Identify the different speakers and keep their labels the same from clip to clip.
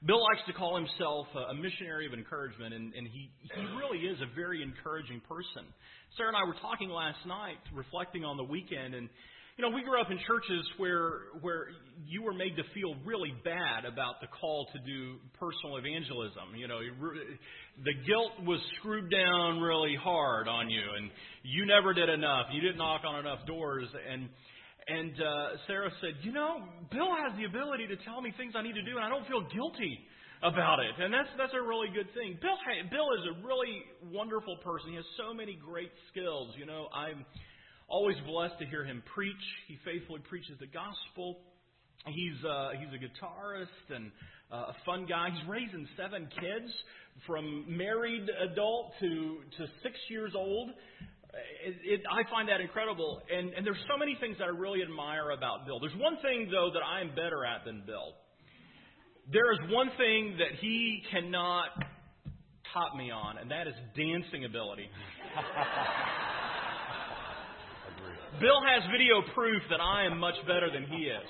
Speaker 1: Bill likes to call himself a missionary of encouragement, and he really is a very encouraging person. Sarah and I were talking last night, reflecting on the weekend, and we grew up in churches where you were made to feel really bad about the call to do personal evangelism. The guilt was screwed down really hard on you, and you never did enough. You didn't knock on enough doors, and Sarah said, Bill has the ability to tell me things I need to do, and I don't feel guilty about it. And that's a really good thing. Bill is a really wonderful person. He has so many great skills. I'm always blessed to hear him preach. He faithfully preaches the gospel. He's a guitarist and a fun guy. He's raising 7 kids, from married adult to 6 years old. I find that incredible, and there's so many things that I really admire about Bill. There's one thing, though, that I am better at than Bill. There is one thing that he cannot top me on, and that is dancing ability. Bill has video proof that I am much better than he is.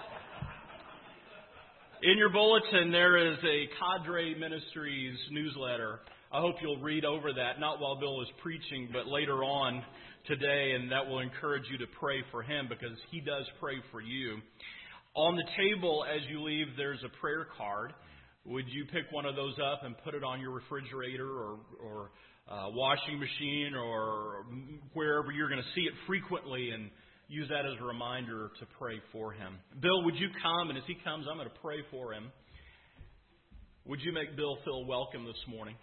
Speaker 1: In your bulletin, there is a Cadre Ministries newsletter. I hope you'll read over that, not while Bill is preaching, but later on today, and that will encourage you to pray for him, because he does pray for you. On the table as you leave, there's a prayer card. Would you pick one of those up and put it on your refrigerator or washing machine or wherever you're going to see it frequently, and use that as a reminder to pray for him. Bill, would you come? And as he comes, I'm going to pray for him. Would you make Bill feel welcome this morning?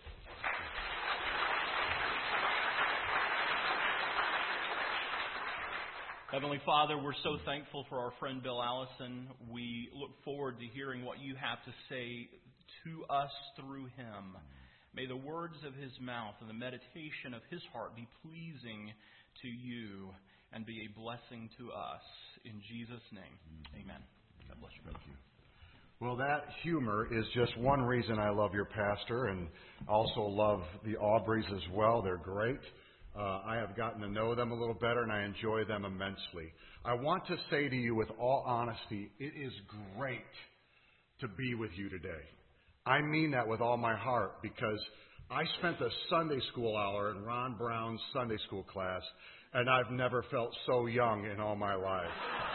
Speaker 1: Heavenly Father, we're so thankful for our friend Bill Allison. We look forward to hearing what you have to say to us through him. May the words of his mouth and the meditation of his heart be pleasing to you and be a blessing to us. In Jesus' name, amen. God bless you, brother.
Speaker 2: Thank you. Well, that humor is just one reason I love your pastor, and also love the Aubreys as well. They're great. I have gotten to know them a little better, and I enjoy them immensely. I want to say to you with all honesty, it is great to be with you today. I mean that with all my heart, because I spent a Sunday school hour in Ron Brown's Sunday school class, and I've never felt so young in all my life.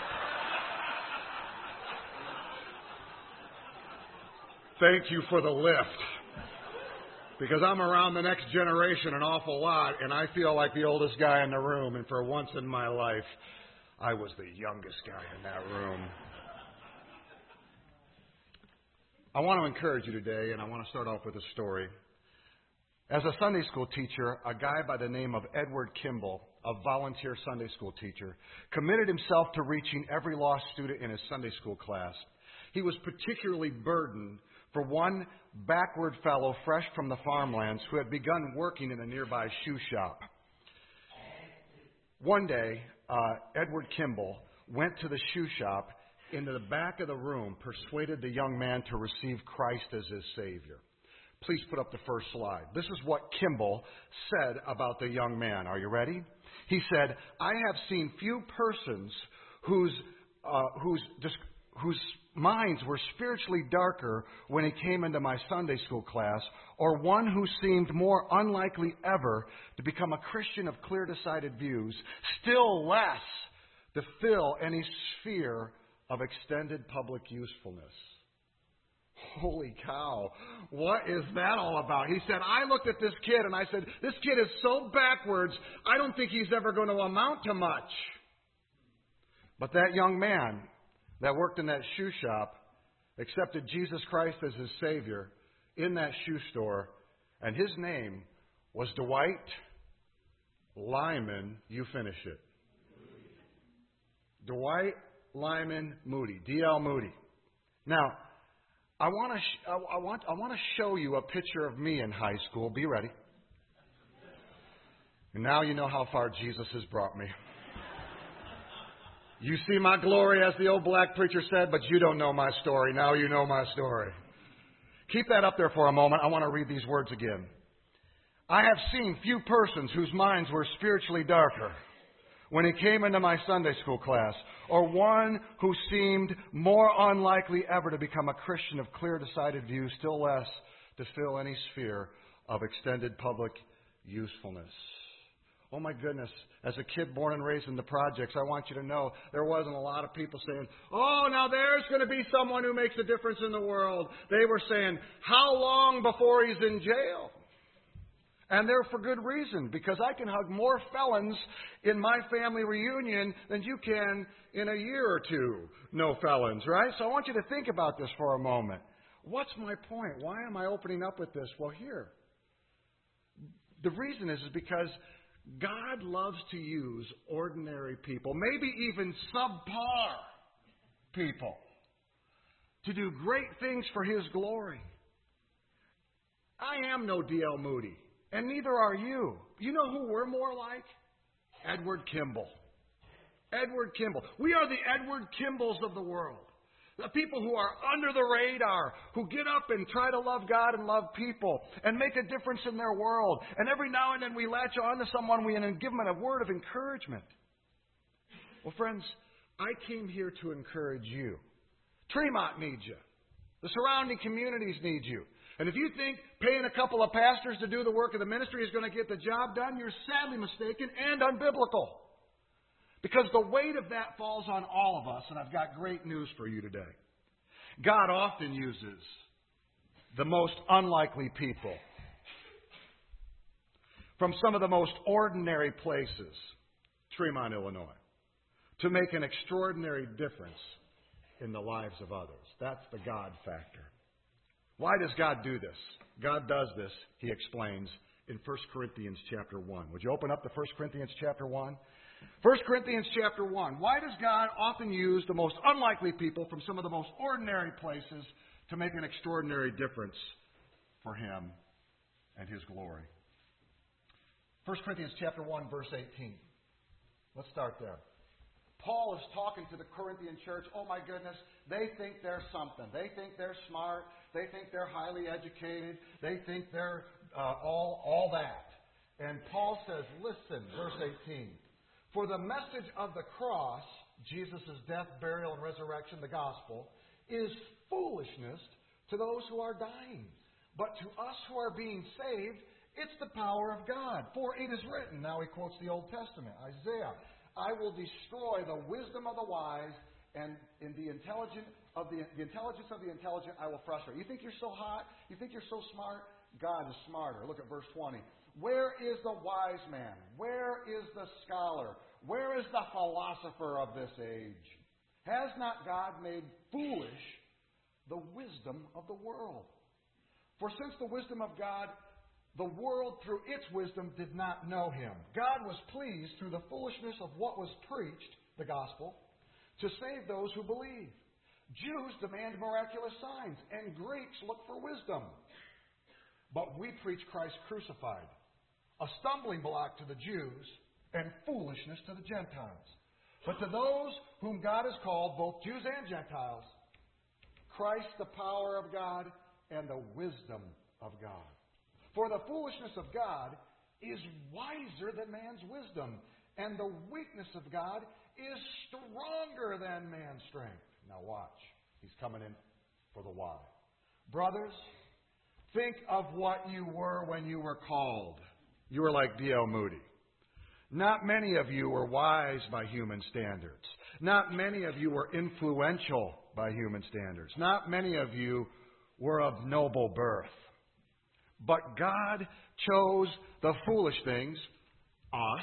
Speaker 2: Thank you for the lift. Because I'm around the next generation an awful lot, and I feel like the oldest guy in the room. And for once in my life, I was the youngest guy in that room. I want to encourage you today, and I want to start off with a story. As a Sunday school teacher, a guy by the name of Edward Kimball, a volunteer Sunday school teacher, committed himself to reaching every lost student in his Sunday school class. He was particularly burdened for one backward fellow fresh from the farmlands who had begun working in a nearby shoe shop. One day, Edward Kimball went to the shoe shop, into the back of the room, persuaded the young man to receive Christ as his Savior. Please put up the first slide. This is what Kimball said about the young man. Are you ready? He said, "I have seen few persons whose minds were spiritually darker when he came into my Sunday school class, or one who seemed more unlikely ever to become a Christian of clear-decided views, still less to fill any sphere of extended public usefulness." Holy cow. What is that all about? He said, I looked at this kid and I said, this kid is so backwards, I don't think he's ever going to amount to much. But that young man that worked in that shoe shop accepted Jesus Christ as his Savior in that shoe store, and his name was Dwight Lyman. You finish it. Dwight Lyman Moody, D.L. Moody. Now, I want to show you a picture of me in high school. Be ready. And now you know how far Jesus has brought me. You see my glory, as the old black preacher said, but you don't know my story. Now you know my story. Keep that up there for a moment. I want to read these words again. I have seen few persons whose minds were spiritually darker when he came into my Sunday school class, or one who seemed more unlikely ever to become a Christian of clear, decided views, still less to fill any sphere of extended public usefulness. Oh my goodness, as a kid born and raised in the projects, I want you to know there wasn't a lot of people saying, oh, now there's going to be someone who makes a difference in the world. They were saying, how long before he's in jail? And they're for good reason, because I can hug more felons in my family reunion than you can in a year or two. No felons, right? So I want you to think about this for a moment. What's my point? Why am I opening up with this? Well, here. The reason is because God loves to use ordinary people, maybe even subpar people, to do great things for His glory. I am no D.L. Moody, and neither are you. You know who we're more like? Edward Kimball. Edward Kimball. We are the Edward Kimballs of the world. The people who are under the radar, who get up and try to love God and love people and make a difference in their world. And every now and then we latch on to someone and give them a word of encouragement. Well, friends, I came here to encourage you. Tremont needs you. The surrounding communities need you. And if you think paying a couple of pastors to do the work of the ministry is going to get the job done, you're sadly mistaken and unbiblical. Because the weight of that falls on all of us, and I've got great news for you today. God often uses the most unlikely people from some of the most ordinary places, Tremont, Illinois, to make an extraordinary difference in the lives of others. That's the God factor. Why does God do this? God does this, He explains, in 1 Corinthians chapter 1. Would you open up to 1 Corinthians chapter 1? 1 Corinthians chapter 1. Why does God often use the most unlikely people from some of the most ordinary places to make an extraordinary difference for Him and His glory? 1 Corinthians chapter 1, verse 18. Let's start there. Paul is talking to the Corinthian church. Oh my goodness, they think they're something. They think they're smart. They think they're highly educated. They think they're all that. And Paul says, listen, verse 18. For the message of the cross, Jesus' death, burial, and resurrection, the gospel, is foolishness to those who are dying. But to us who are being saved, it's the power of God. For it is written, now he quotes the Old Testament, Isaiah, I will destroy the wisdom of the wise, and in the intelligence of the intelligent I will frustrate. You think you're so hot? You think you're so smart? God is smarter. Look at verse 20. Where is the wise man? Where is the scholar? Where is the philosopher of this age? Has not God made foolish the wisdom of the world? For since the wisdom of God, the world through its wisdom did not know Him. God was pleased through the foolishness of what was preached, the gospel, to save those who believe. Jews demand miraculous signs, and Greeks look for wisdom. But we preach Christ crucified, a stumbling block to the Jews and foolishness to the Gentiles. But to those whom God has called, both Jews and Gentiles, Christ the power of God and the wisdom of God. For the foolishness of God is wiser than man's wisdom, and the weakness of God is stronger than man's strength. Now watch. He's coming in for the why. Brothers, think of what you were when you were called. You were like D.L. Moody. Not many of you were wise by human standards. Not many of you were influential by human standards. Not many of you were of noble birth. But God chose the foolish things, us.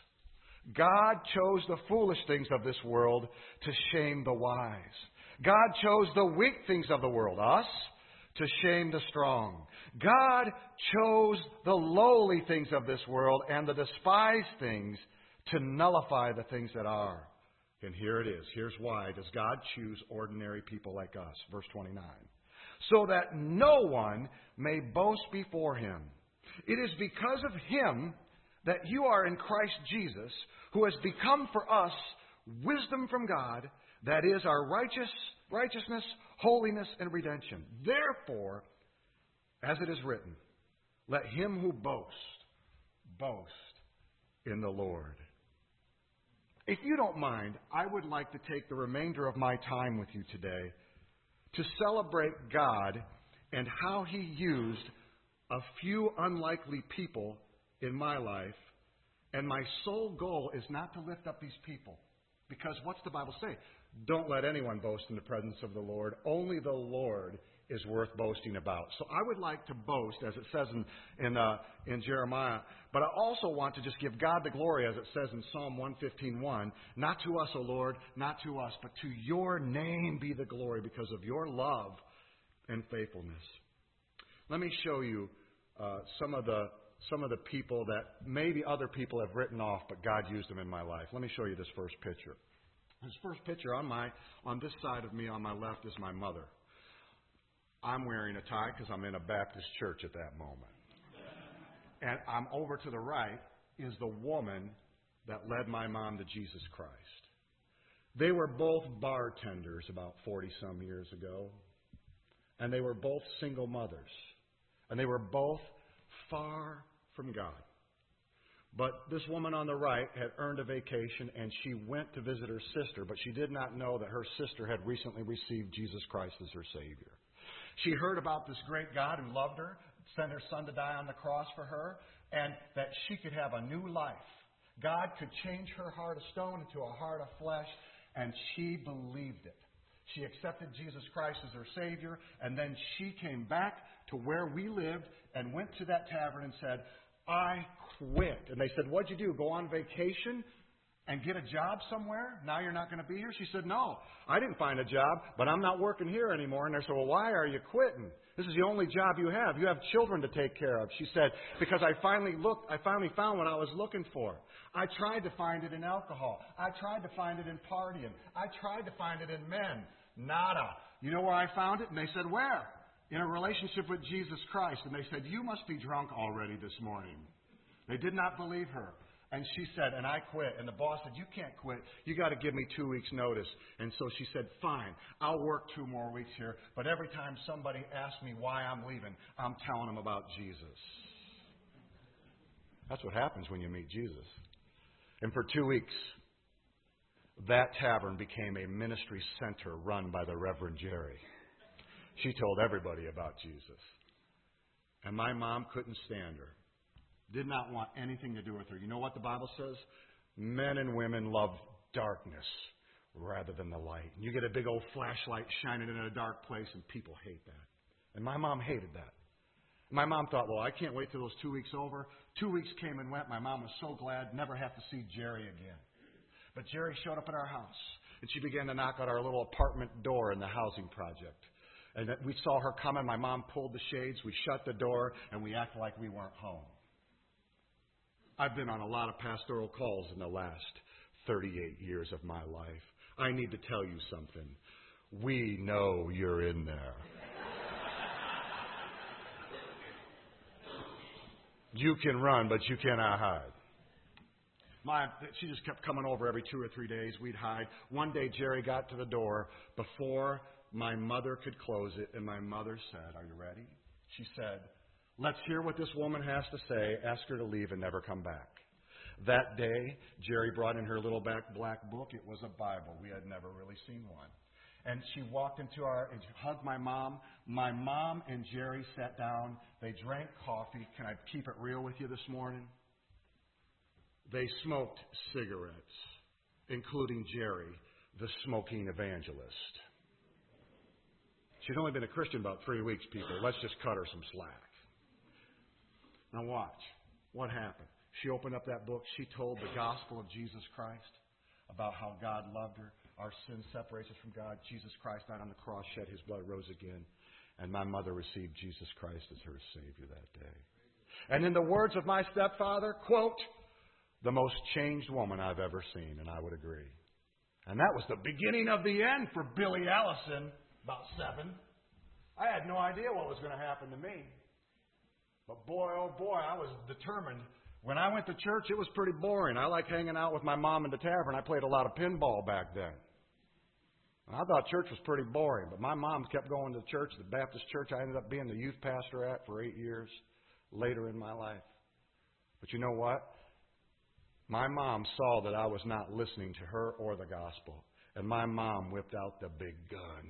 Speaker 2: God chose the foolish things of this world to shame the wise. God chose the weak things of the world, us, to shame the strong. God chose the lowly things of this world and the despised things to nullify the things that are. And here it is. Here's why does God choose ordinary people like us. Verse 29. So that no one may boast before Him. It is because of Him that you are in Christ Jesus, who has become for us wisdom from God, that is our righteousness, holiness, and redemption. Therefore, as it is written, let him who boasts, boast in the Lord. If you don't mind, I would like to take the remainder of my time with you today to celebrate God and how He used a few unlikely people in my life. And my sole goal is not to lift up these people. Because what's the Bible say? Don't let anyone boast in the presence of the Lord. Only the Lord is worth boasting about. So I would like to boast, as it says in Jeremiah, but I also want to just give God the glory, as it says in Psalm 115:1. Not to us, O Lord, not to us, but to your name be the glory because of your love and faithfulness. Let me show you some of the people that maybe other people have written off, but God used them in my life. Let me show you this first picture. This first picture on this side of me on my left is my mother. I'm wearing a tie because I'm in a Baptist church at that moment. And I'm over to the right is the woman that led my mom to Jesus Christ. They were both bartenders about 40-some years ago. And they were both single mothers. And they were both far from God. But this woman on the right had earned a vacation, and she went to visit her sister, but she did not know that her sister had recently received Jesus Christ as her Savior. She heard about this great God who loved her, sent her Son to die on the cross for her, and that she could have a new life. God could change her heart of stone into a heart of flesh, and she believed it. She accepted Jesus Christ as her Savior, and then she came back to where we lived and went to that tavern and said, I quit. And they said, what'd you do? Go on vacation and get a job somewhere? Now you're not going to be here? She said, no, I didn't find a job, but I'm not working here anymore. And they said, well, why are you quitting? This is the only job you have. You have children to take care of. She said, because I finally found what I was looking for. I tried to find it in alcohol. I tried to find it in partying. I tried to find it in men. Nada. You know where I found it? And they said, where? In a relationship with Jesus Christ. And they said, you must be drunk already this morning. They did not believe her. And she said, and I quit. And the boss said, you can't quit. You got to give me 2 weeks' notice. And so she said, fine, I'll work 2 more weeks here. But every time somebody asks me why I'm leaving, I'm telling them about Jesus. That's what happens when you meet Jesus. And for 2 weeks, that tavern became a ministry center run by the Reverend Jerry. She told everybody about Jesus. And my mom couldn't stand her. Did not want anything to do with her. You know what the Bible says? Men and women love darkness rather than the light. And you get a big old flashlight shining in a dark place, and people hate that. And my mom hated that. My mom thought, well, I can't wait till those 2 weeks over. 2 weeks came and went. My mom was so glad never have to see Jerry again. But Jerry showed up at our house, and she began to knock on our little apartment door in the housing project. And we saw her coming. My mom pulled the shades. We shut the door, and we acted like we weren't home. I've been on a lot of pastoral calls in the last 38 years of my life. I need to tell you something. We know you're in there. You can run, but you cannot hide. She just kept coming over every 2 or 3 days. We'd hide. One day, Jerry got to the door before my mother could close it, and my mother said, are you ready? She said, let's hear what this woman has to say. Ask her to leave and never come back. That day, Jerry brought in her little black book. It was a Bible. We had never really seen one. And she walked into and hugged my mom. My mom and Jerry sat down. They drank coffee. Can I keep it real with you this morning? They smoked cigarettes, including Jerry, the smoking evangelist. She'd only been a Christian about 3 weeks, people. Let's just cut her some slack. Now watch. What happened? She opened up that book. She told the gospel of Jesus Christ about how God loved her. Our sin separates us from God. Jesus Christ died on the cross, shed His blood, rose again. And my mother received Jesus Christ as her Savior that day. And in the words of my stepfather, quote, the most changed woman I've ever seen, and I would agree. And that was the beginning of the end for Billy Allison, about 7. I had no idea what was going to happen to me. But boy, oh boy, I was determined. When I went to church, it was pretty boring. I liked hanging out with my mom in the tavern. I played a lot of pinball back then. And I thought church was pretty boring, but my mom kept going to church, the Baptist church I ended up being the youth pastor at for 8 years later in my life. But you know what? My mom saw that I was not listening to her or the gospel, and my mom whipped out the big guns.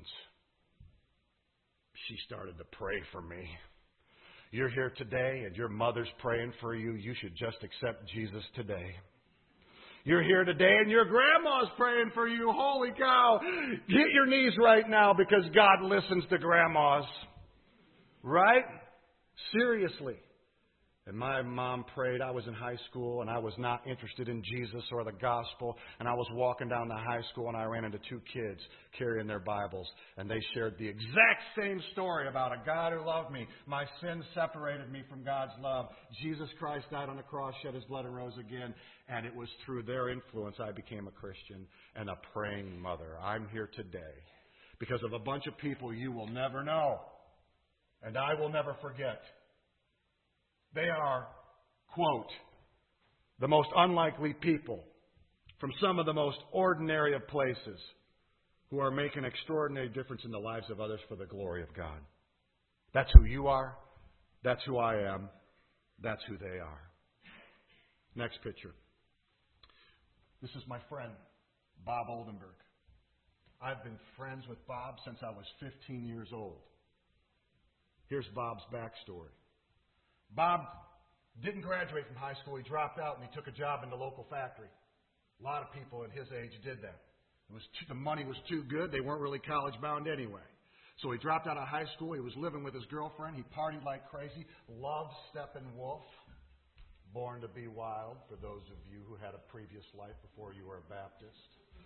Speaker 2: She started to pray for me. You're here today, and your mother's praying for you. You should just accept Jesus today. You're here today, and your grandma's praying for you. Holy cow. Get your knees right now, because God listens to grandmas. Right? Seriously. And my mom prayed. I was in high school, and I was not interested in Jesus or the gospel. And I was walking down the high school, and I ran into two kids carrying their Bibles. And they shared the exact same story about a God who loved me. My sins separated me from God's love. Jesus Christ died on the cross, shed His blood, and rose again. And it was through their influence I became a Christian and a praying mother. I'm here today because of a bunch of people you will never know. And I will never forget. They are, quote, the most unlikely people from some of the most ordinary of places who are making an extraordinary difference in the lives of others for the glory of God. That's who you are. That's who I am. That's who they are. Next picture. This is my friend, Bob Oldenburg. I've been friends with Bob since I was 15 years old. Here's Bob's backstory. Bob didn't graduate from high school. He dropped out and he took a job in the local factory. A lot of people in his age did that. The money was too good. They weren't really college bound anyway. So he dropped out of high school. He was living with his girlfriend. He partied like crazy. Loved Steppenwolf. Born to be Wild, for those of you who had a previous life before you were a Baptist.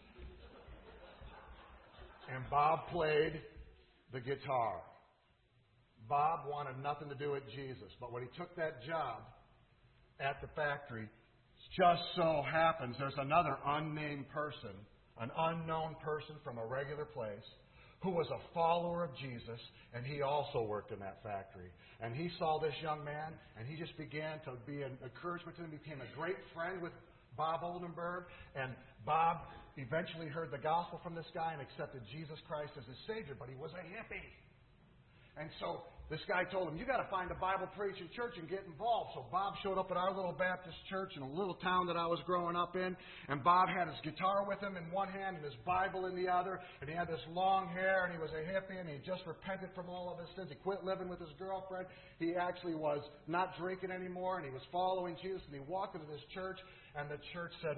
Speaker 2: And Bob played the guitar. Bob wanted nothing to do with Jesus, but when he took that job at the factory, just so happens there's another unnamed person, an unknown person from a regular place, who was a follower of Jesus, and he also worked in that factory. And he saw this young man, and he just began to be an encouragement to him. He became a great friend with Bob Oldenburg, and Bob eventually heard the gospel from this guy and accepted Jesus Christ as his Savior, but he was a hippie. And so this guy told him, you got to find a Bible preaching church and get involved. So Bob showed up at our little Baptist church in a little town that I was growing up in. And Bob had his guitar with him in one hand and his Bible in the other. And he had this long hair and he was a hippie and he just repented from all of his sins. He quit living with his girlfriend. He actually was not drinking anymore and he was following Jesus. And he walked into this church and the church said,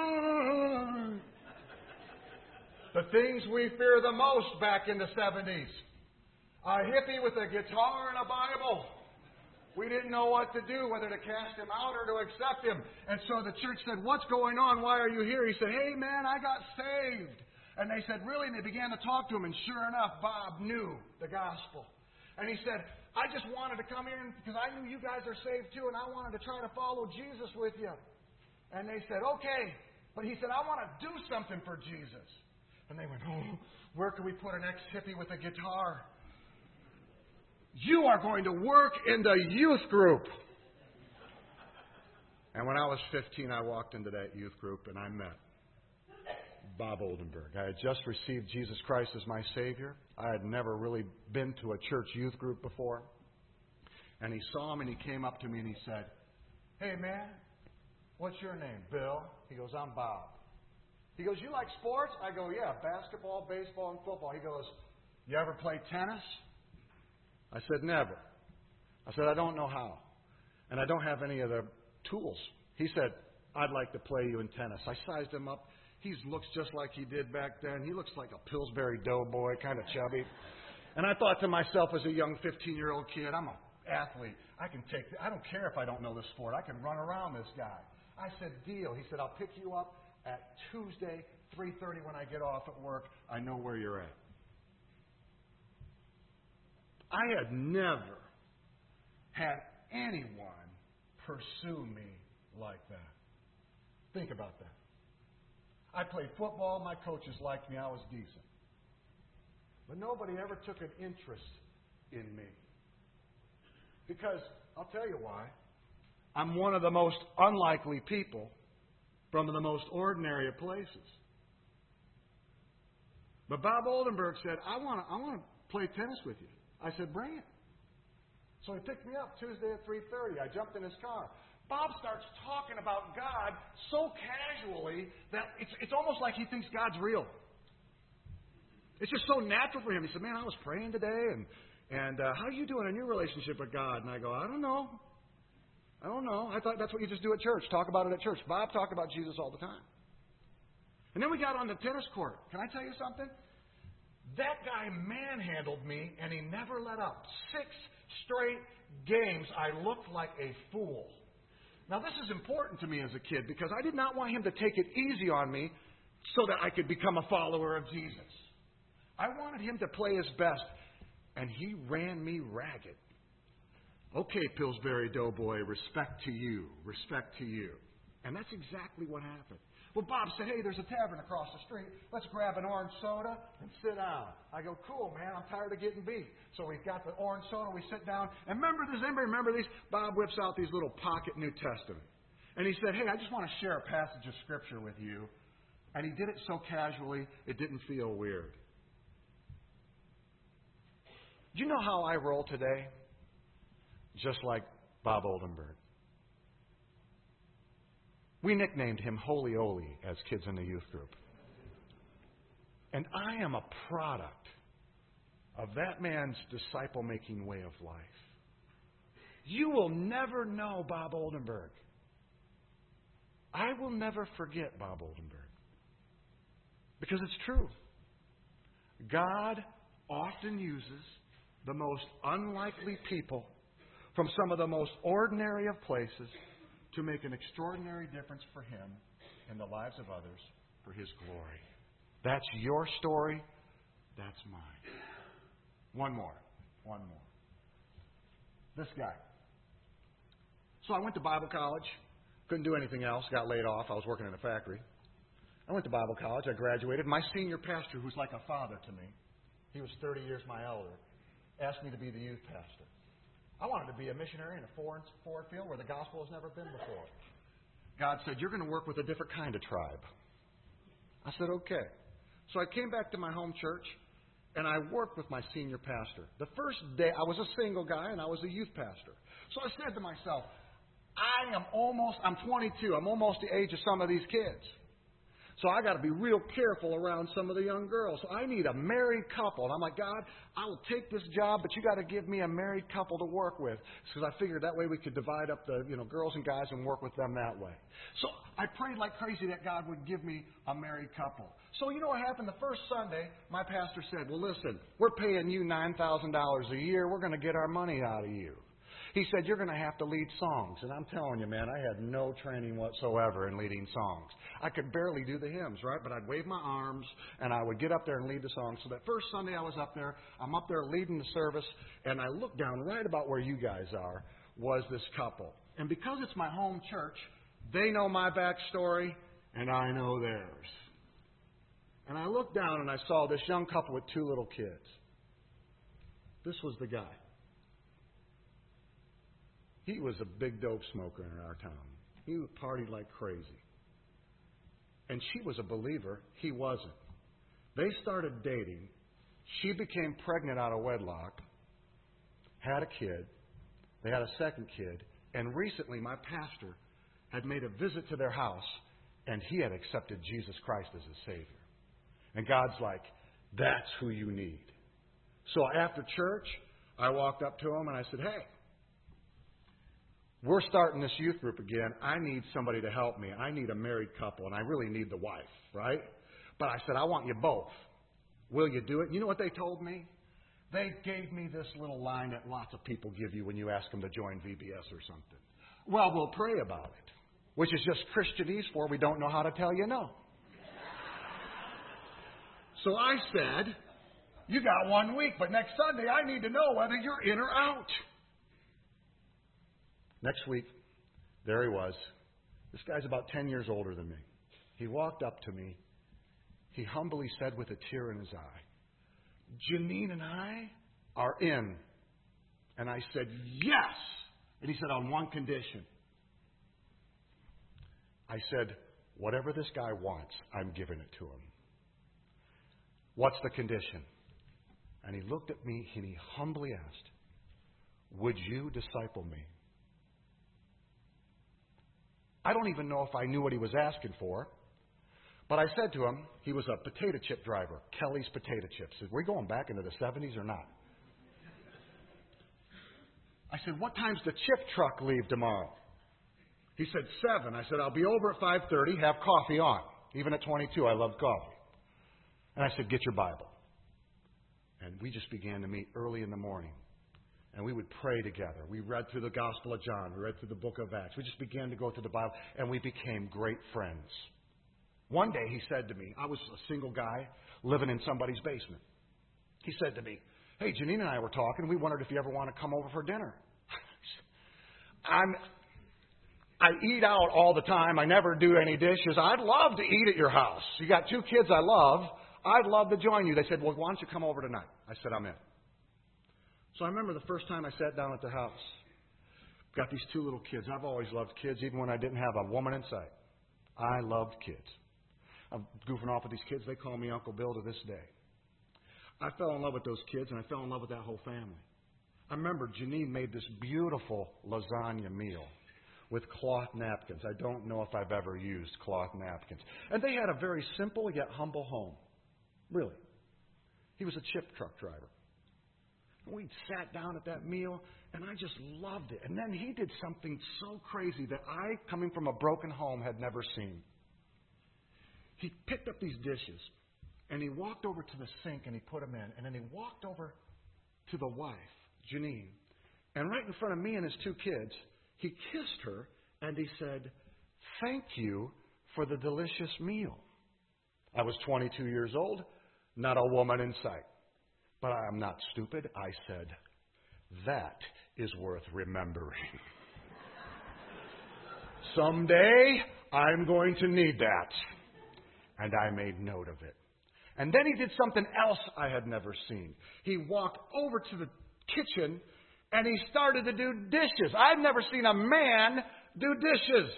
Speaker 2: the things we fear the most back in the 70s. A hippie with a guitar and a Bible. We didn't know what to do, whether to cast him out or to accept him. And so the church said, what's going on? Why are you here? He said, hey, man, I got saved. And they said, really? And they began to talk to him. And sure enough, Bob knew the gospel. And he said, I just wanted to come here because I knew you guys are saved too, and I wanted to try to follow Jesus with you. And they said, okay. But he said, I want to do something for Jesus. And they went, oh, where can we put an ex-hippie with a guitar? You are going to work in the youth group. And when I was 15, I walked into that youth group and I met Bob Oldenburg. I had just received Jesus Christ as my Savior. I had never really been to a church youth group before. And he saw him and he came up to me and he said, hey, man, what's your name? Bill. He goes, I'm Bob. He goes, you like sports? I go, yeah, basketball, baseball, and football. He goes, you ever play tennis? I said, never. I said, I don't know how. And I don't have any of the tools. He said, I'd like to play you in tennis. I sized him up. He looks just like he did back then. He looks like a Pillsbury Doughboy, kind of chubby. And I thought to myself as a young 15-year-old kid, I'm an athlete. I don't care if I don't know this sport. I can run around this guy. I said, deal. He said, I'll pick you up at Tuesday, 3:30 when I get off at work. I know where you're at. I had never had anyone pursue me like that. Think about that. I played football. My coaches liked me. I was decent. But nobody ever took an interest in me. Because, I'll tell you why. I'm one of the most unlikely people from the most ordinary of places. But Bob Oldenburg said, I want to play tennis with you. I said, bring it. So he picked me up Tuesday at 3:30. I jumped in his car. Bob starts talking about God so casually that it's almost like he thinks God's real. It's just so natural for him. He said, man, I was praying today, and how are you doing in your relationship with God? And I go, I don't know. I thought that's what you just do at church, talk about it at church. Bob talked about Jesus all the time. And then we got on the tennis court. Can I tell you something? That guy manhandled me, and he never let up. 6 straight games, I looked like a fool. Now, this is important to me as a kid because I did not want him to take it easy on me so that I could become a follower of Jesus. I wanted him to play his best, and he ran me ragged. Okay, Pillsbury Doughboy, respect to you, respect to you. And that's exactly what happened. Well, Bob said, hey, there's a tavern across the street. Let's grab an orange soda and sit down. I go, cool, man, I'm tired of getting beat. So we've got the orange soda, we sit down. And remember this, anybody remember these? Bob whips out these little pocket New Testament. And he said, hey, I just want to share a passage of Scripture with you. And he did it so casually, it didn't feel weird. Do you know how I roll today? Just like Bob Oldenburg. We nicknamed him Holy Oli as kids in the youth group. And I am a product of that man's disciple-making way of life. You will never know Bob Oldenburg. I will never forget Bob Oldenburg. Because it's true. God often uses the most unlikely people from some of the most ordinary of places to make an extraordinary difference for Him in the lives of others for His glory. That's your story. That's mine. One more. This guy. So I went to Bible college. Couldn't do anything else. Got laid off. I was working in a factory. I went to Bible college. I graduated. My senior pastor, who's like a father to me, he was 30 years my elder, asked me to be the youth pastor. I wanted to be a missionary in a foreign field where the gospel has never been before. God said, you're going to work with a different kind of tribe. I said, okay. So I came back to my home church, and I worked with my senior pastor. The first day, I was a single guy, and I was a youth pastor. So I said to myself, I'm 22. I'm almost the age of some of these kids. So I got to be real careful around some of the young girls. So I need a married couple. And I'm like, God, I will take this job, but you got to give me a married couple to work with. Because I figured that way we could divide up the girls and guys and work with them that way. So I prayed like crazy that God would give me a married couple. So you know what happened? The first Sunday, my pastor said, well, listen, we're paying you $9,000 a year. We're going to get our money out of you. He said, you're going to have to lead songs. And I'm telling you, man, I had no training whatsoever in leading songs. I could barely do the hymns, right? But I'd wave my arms, and I would get up there and lead the songs. So that first Sunday I was up there, I'm up there leading the service, and I looked down right about where you guys are, was this couple. And because it's my home church, they know my backstory, and I know theirs. And I looked down, and I saw this young couple with 2 little kids. This was the guy. He was a big dope smoker in our town. He partied like crazy. And she was a believer. He wasn't. They started dating. She became pregnant out of wedlock, had a kid. They had a second kid. And recently, my pastor had made a visit to their house, and he had accepted Jesus Christ as his Savior. And God's like, that's who you need. So after church, I walked up to him, and I said, hey, we're starting this youth group again. I need somebody to help me. I need a married couple, and I really need the wife, right? But I said, I want you both. Will you do it? You know what they told me? They gave me this little line that lots of people give you when you ask them to join VBS or something. Well, we'll pray about it, which is just Christianese for we don't know how to tell you no. So I said, you got 1 week, but next Sunday I need to know whether you're in or out. Next week, there he was. This guy's about 10 years older than me. He walked up to me. He humbly said with a tear in his eye, Janine and I are in. And I said, yes. And he said, on one condition. I said, whatever this guy wants, I'm giving it to him. What's the condition? And he looked at me and he humbly asked, would you disciple me? I don't even know if I knew what he was asking for. But I said to him, he was a potato chip driver, Kelly's Potato Chips. Are we going back into the 70s or not? I said, what time's the chip truck leave tomorrow? He said, 7. I said, I'll be over at 5:30, have coffee on. Even at 22, I love coffee. And I said, get your Bible. And we just began to meet early in the morning. And we would pray together. We read through the Gospel of John. We read through the book of Acts. We just began to go through the Bible, and we became great friends. One day he said to me, I was a single guy living in somebody's basement. He said to me, hey, Janine and I were talking. We wondered if you ever want to come over for dinner. I eat out all the time. I never do any dishes. I'd love to eat at your house. You got 2 kids I love. I'd love to join you. They said, well, why don't you come over tonight? I said, I'm in. So I remember the first time I sat down at the house. Got these 2 little kids. I've always loved kids, even when I didn't have a woman in sight. I loved kids. I'm goofing off with these kids. They call me Uncle Bill to this day. I fell in love with those kids, and I fell in love with that whole family. I remember Janine made this beautiful lasagna meal with cloth napkins. I don't know if I've ever used cloth napkins. And they had a very simple yet humble home. Really. He was a chip truck driver. We sat down at that meal, and I just loved it. And then he did something so crazy that I, coming from a broken home, had never seen. He picked up these dishes, and he walked over to the sink, and he put them in. And then he walked over to the wife, Janine. And right in front of me and his 2 kids, he kissed her, and he said, thank you for the delicious meal. I was 22 years old, not a woman in sight. But I am not stupid. I said, that is worth remembering. Someday, I'm going to need that. And I made note of it. And then he did something else I had never seen. He walked over to the kitchen, and he started to do dishes. I've never seen a man do dishes.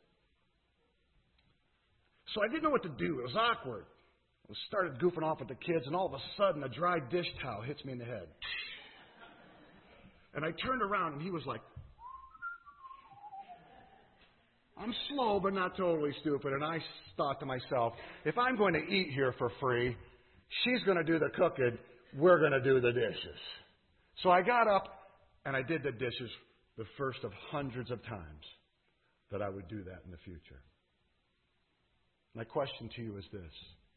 Speaker 2: So I didn't know what to do. It was awkward. I started goofing off with the kids, and all of a sudden, a dry dish towel hits me in the head. And I turned around, and he was like, I'm slow, but not totally stupid. And I thought to myself, if I'm going to eat here for free, she's going to do the cooking, we're going to do the dishes. So I got up, and I did the dishes, the first of hundreds of times that I would do that in the future. My question to you is this.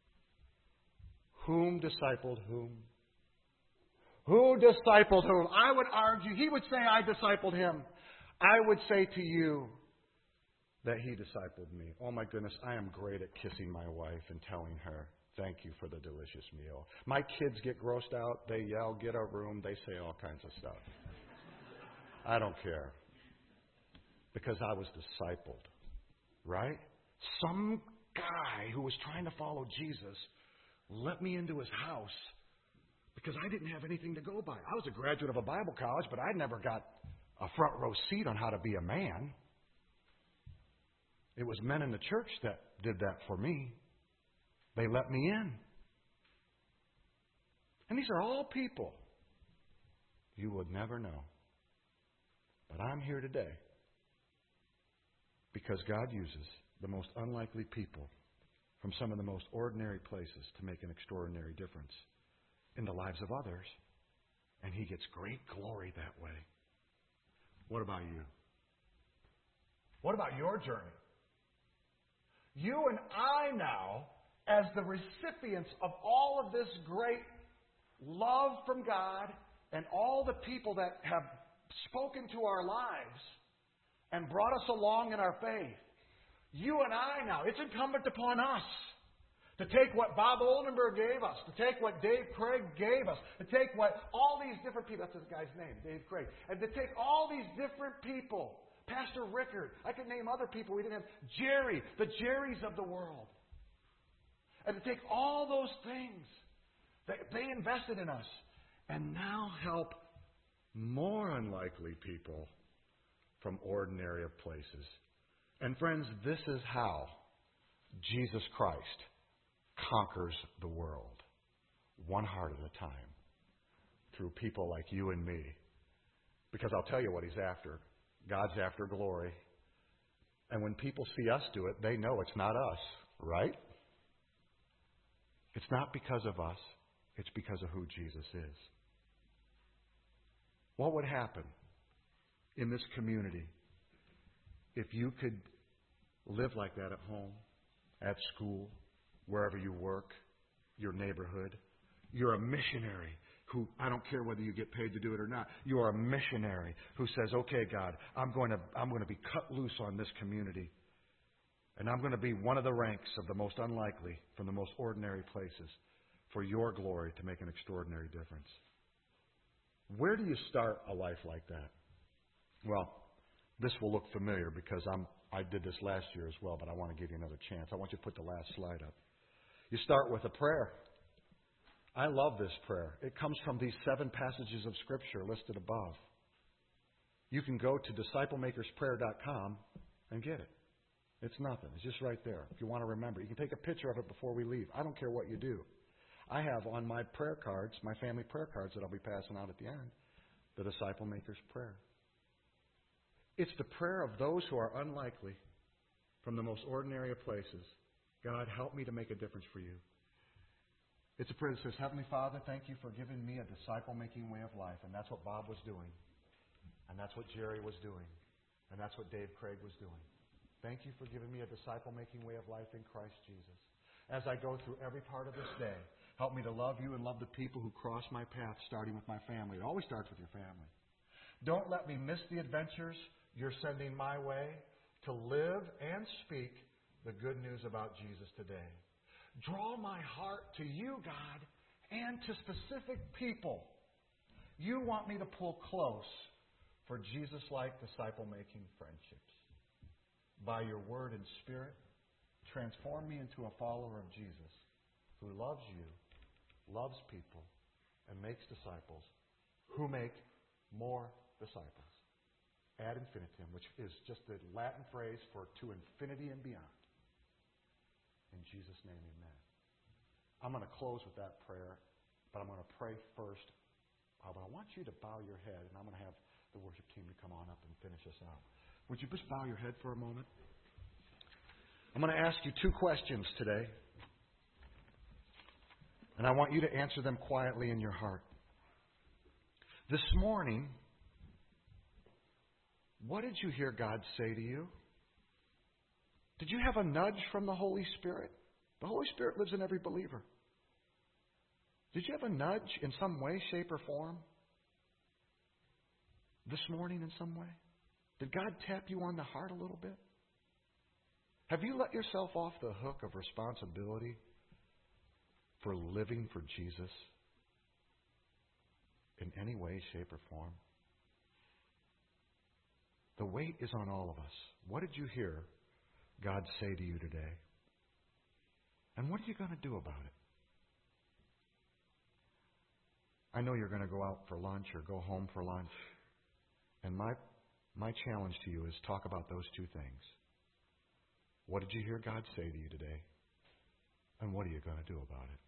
Speaker 2: Whom discipled whom? Who discipled whom? I would argue, he would say, I discipled him. I would say to you that he discipled me. Oh my goodness, I am great at kissing my wife and telling her, thank you for the delicious meal. My kids get grossed out. They yell, get a room. They say all kinds of stuff. I don't care. Because I was discipled. Right? Some guy who was trying to follow Jesus let me into his house because I didn't have anything to go by. I was a graduate of a Bible college, but I never got a front row seat on how to be a man. It was men in the church that did that for me. They let me in. And these are all people you would never know. But I'm here today because God uses the most unlikely people from some of the most ordinary places to make an extraordinary difference in the lives of others. And He gets great glory that way. What about you? What about your journey? You and I now, as the recipients of all of this great love from God and all the people that have spoken to our lives and brought us along in our faith, you and I now, it's incumbent upon us to take what Bob Oldenburg gave us, to take what Dave Craig gave us, to take what all these different people, that's the guy's name, Dave Craig, and to take all these different people, Pastor Rickard, I could name other people we didn't have, Jerry, the Jerrys of the world, and to take all those things that they invested in us and now help more unlikely people from ordinary places. And friends, this is how Jesus Christ conquers the world, one heart at a time, through people like you and me. Because I'll tell you what He's after. God's after glory. And when people see us do it, they know it's not us, right? It's not because of us. It's because of who Jesus is. What would happen in this community if you could live like that at home, at school, wherever you work, your neighborhood? You're a missionary who, I don't care whether you get paid to do it or not, you are a missionary who says, okay, God, I'm going to be cut loose on this community. And I'm going to be one of the ranks of the most unlikely from the most ordinary places for your glory to make an extraordinary difference. Where do you start a life like that? Well, this will look familiar because I did this last year as well, but I want to give you another chance. I want you to put the last slide up. You start with a prayer. I love this prayer. It comes from these 7 passages of Scripture listed above. You can go to disciplemakersprayer.com and get it. It's nothing. It's just right there. If you want to remember, you can take a picture of it before we leave. I don't care what you do. I have on my prayer cards, my family prayer cards that I'll be passing out at the end, the Disciple Maker's Prayer. It's the prayer of those who are unlikely from the most ordinary of places. God, help me to make a difference for you. It's a prayer that says, Heavenly Father, thank you for giving me a disciple-making way of life. And that's what Bob was doing. And that's what Jerry was doing. And that's what Dave Craig was doing. Thank you for giving me a disciple-making way of life in Christ Jesus. As I go through every part of this day, help me to love you and love the people who cross my path, starting with my family. It always starts with your family. Don't let me miss the adventures you're sending my way to live and speak the good news about Jesus today. Draw my heart to you, God, and to specific people you want me to pull close for Jesus-like disciple-making friendships. By your word and spirit, transform me into a follower of Jesus who loves you, loves people, and makes disciples who make more disciples. Ad infinitum, which is just the Latin phrase for to infinity and beyond. In Jesus' name, amen. I'm going to close with that prayer, but I'm going to pray first. But I want you to bow your head, and I'm going to have the worship team to come on up and finish us out. Would you just bow your head for a moment? I'm going to ask you 2 questions today, and I want you to answer them quietly in your heart. This morning, what did you hear God say to you? Did you have a nudge from the Holy Spirit? The Holy Spirit lives in every believer. Did you have a nudge in some way, shape, or form? This morning in some way? Did God tap you on the heart a little bit? Have you let yourself off the hook of responsibility for living for Jesus in any way, shape, or form? The weight is on all of us. What did you hear God say to you today? And what are you going to do about it? I know you're going to go out for lunch or go home for lunch. And my challenge to you is talk about those 2 things. What did you hear God say to you today? And what are you going to do about it?